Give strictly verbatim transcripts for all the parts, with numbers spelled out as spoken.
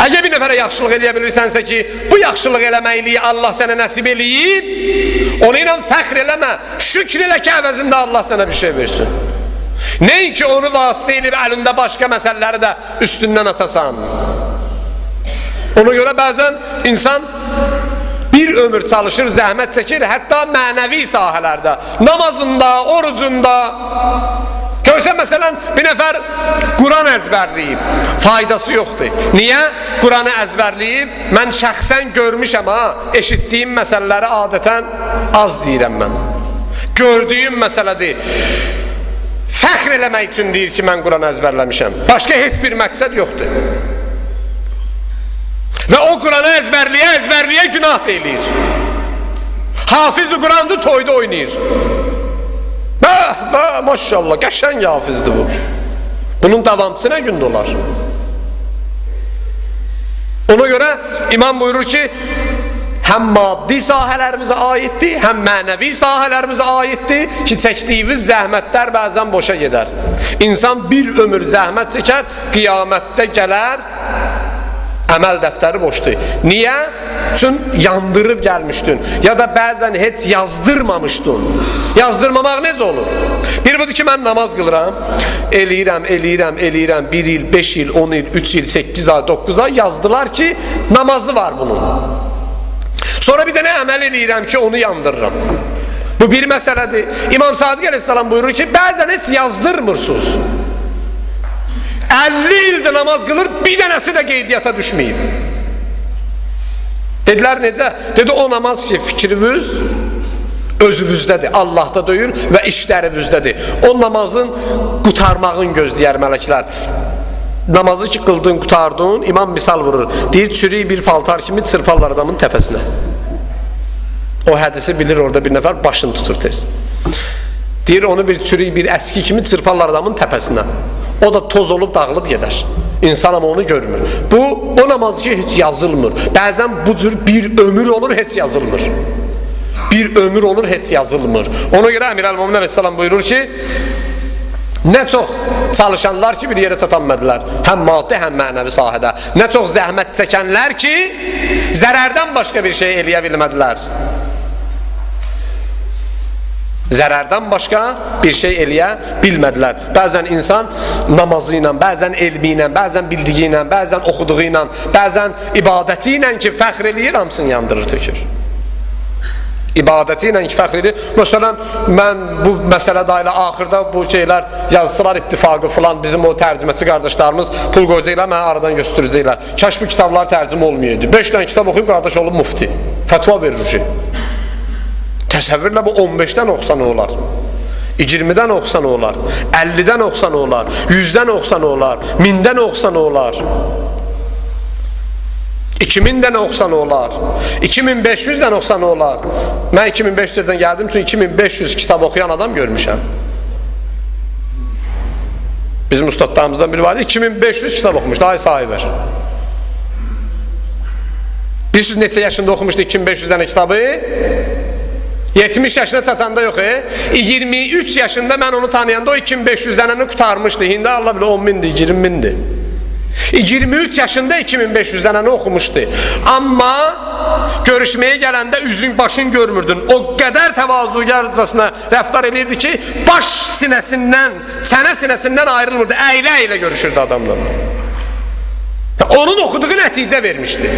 Əgər bir nəfərə yaxşılıq eləyə bilirsənsə ki, bu yaxşılıq eləməkliyi Allah sənə nəsib eləyib, onu ilə fəxr eləmə, şükr elə ki, əvəzində Allah sənə bir şey versin. Nəinki onu vasitə eləyib əlində başqa məsələləri də üstündən atasan. Ona görə bəzən insan bir ömür çalışır, zəhmət çəkir, hətta mənəvi sahələrdə, namazında, orucunda. Görsən, məsələn, bir nəfər Quran əzbərləyib, faydası yoxdur. Niyə? Quranı əzbərləyib, mən şəxsən görmüşəm, ha, eşitdiyim məsələləri adətən az deyirəm mən. Gördüyüm məsələdir. Fəxr eləmək üçün deyir ki, mən Quranı əzbərləmişəm. Başqa heç bir məqsəd yoxdur. Və o Quranı əzbərliyə, əzbərliyə günah deyilir. Hafiz-i Quran'da toyda oynayır. Bəh, bəh, maşallah, qəşəng hafizdir bu. Bunun davamçısı nə gündə olar? Ona görə imam buyurur ki, həm maddi sahələrimizə aiddir, həm mənəvi sahələrimizə aiddir ki, çəkdiyimiz zəhmətlər bəzən boşa gedər. İnsan bir ömür zəhmət çəkər, qiyamətdə gələr, əməl dəftəri boşdur. Niyə? Çünki yandırıb gəlmişdin. Ya da bəzən heç yazdırmamışdın. Yazdırmamaq necə olur? Bir budur ki, mən namaz qılıram, eləyirəm, eləyirəm, eləyirəm, bir il, beş il, on il, üç il, səkkiz ay, doqquz ay yazdılar ki, namazı var bunun. Sonra bir dənə əməl eləyirəm ki, onu yandırıram. Bu bir məsələdir. İmam Sadiq əleyhissalam buyurur ki, bəzən heç yazdırmırsınız. əlli ildir namaz qılır, bir dənəsi də qeydiyyata düşməyib. Dedilər, necə? Dedi, o namaz ki, fikriniz özünüzdədir, Allahda deyil və işlərinizdədir. O namazın qutarmağın gözləyər mələklər. Namazı ki, qıldın, qutardın, imam misal vurur. Deyir, çürük bir paltar kimi çırparlar adamın təpəsinə. O hədisi bilir, orada bir nəfər başını tutur tez. Deyir, onu bir çürük, bir əski kimi çırparlar adamın təpəsinə. O da toz olub, dağılıb gedər. İnsan ama onu görmür. Bu, o namaz ki, heç yazılmır. Bəzən bu cür bir ömür olur, heç yazılmır. Bir ömür olur, heç yazılmır. Ona görə Əmir Əl-Mömin əleyhissalam buyurur ki, nə çox çalışanlar ki, bir yerə çatanmədilər. Həm maddi, həm mənəvi sahədə. Nə çox zəhmət çəkənlər ki, zərərdən başqa bir şey eləyə bilmədilər. Zərərdən başqa bir şey eləyə bilmədilər. Bəzən insan namazı ilə, bəzən elmi ilə, bəzən bildiyi ilə, bəzən oxuduğu ilə, bəzən ibadəti ilə ki, fəxr eləyir, hamısını yandırır, tökür. İbadəti ilə ki, fəxr eləyir. Məsələn, mən bu məsələdə ilə axırda bu şeylər, yazıçılar ittifaqı filan, bizim o tərcüməçi qardaşlarımız pul qoyacaqlar, mənə aradan göstürəcəklər. Kaş bu kitablar tərcümə olmayaydı. beş dənə kitab oxuyub qardaş olub mufti. Fətva verir ki. Təsəvvürlə bu on beşdən oxusan olar, iyirmidən oxusan olar, əllidən oxusan olar, yüzdən oxusan olar, mindən oxusan olar, iki mindən oxusan olar, iki min beş yüzdən oxusan olar. Mən iki min beş yüzdən gəldim, çünki iki min beş yüz kitab oxuyan adam görmüşəm. Bizim ustadlarımızdan biri vardı, iki min beş yüz kitab oxumuş, daha sahi ver. Bilirsiniz neçə yaşında oxumuşdu iki min beş yüz dənə kitabı? yetmiş yaşına çatanda yox, e? iyirmi üç yaşında mən onu tanıyanda o iki min beş yüz dənəni qutarmışdı. İndi Allah bilir on mindir, iyirmi mindir. iyirmi üç yaşında iki min beş yüz dənəni oxumuşdu. Amma görüşməyə gələndə üzün, başın görmürdün. O qədər təvazukarcasına rəftar edirdi ki, baş sinəsindən, çənə sinəsindən ayrılmırdı. Əylə-əylə görüşürdü adamla. Onun oxuduğu nəticə vermişdi.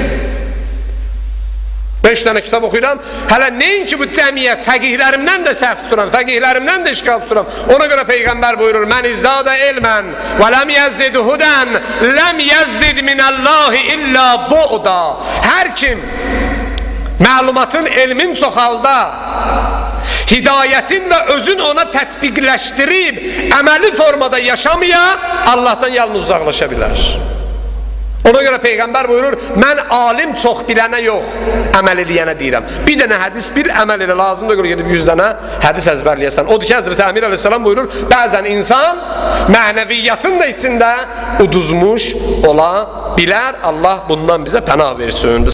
beş dənə kitab oxuyuram. Hələ nəinki bu cəmiyyət, fəqihlərimdən də səhv tuturam, fəqihlərimdən də işgal tuturam. Ona görə Peyğəmbər buyurur, mən izdadə ilmən və ləm yəzdid hudən ləm yəzdid minəllahi illa bu'da. Hər kim məlumatın, elmin çoxalda, hidayətin və özün ona tətbiqləşdirib əməli formada yaşamaya, Allahdan yalnız uzaqlaşa bilər. Ona görə Peyğəmbər buyurur, mən alim çox bilənə yox, əməl eləyənə deyirəm. Bir dənə hədis bil, əməl elə lazımdır, görə gedib yüz dənə hədis əzbərləyəsən. Odur ki, Həzrəti Əmir əleyhissalam buyurur, bəzən insan mənəviyyatın da içində uduzmuş ola bilər. Allah bundan bizə pənah versin.